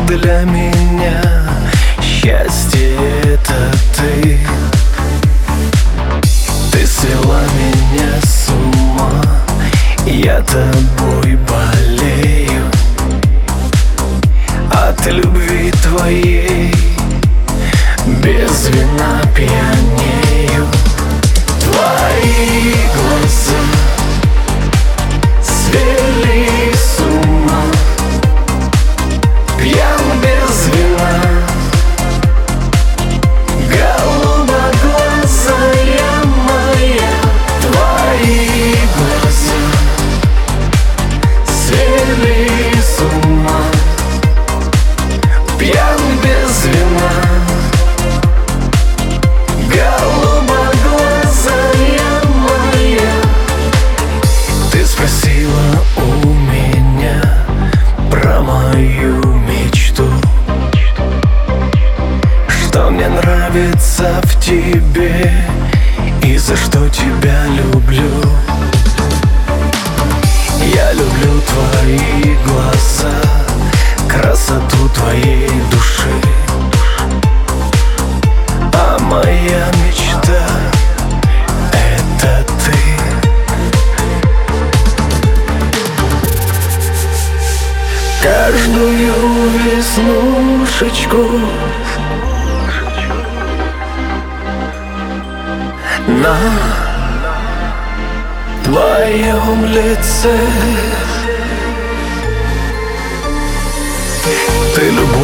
Для меня счастье — это ты. Ты свела меня с ума, я тобой болею. От любви твоей без вина пьянею. Твои глаза свели с ума, пьян без вина. Голубоглазая моя, твои глаза свели с ума, пьян без вина. Голубоглазая моя, ты спросила у меня про мою мечту, что мне нравится в тебе и за что тебя люблю. Я люблю твои глаза, красоту твоей души, а моя мечта — это ты. Каждую веснушечку на твоем лице ты любовь.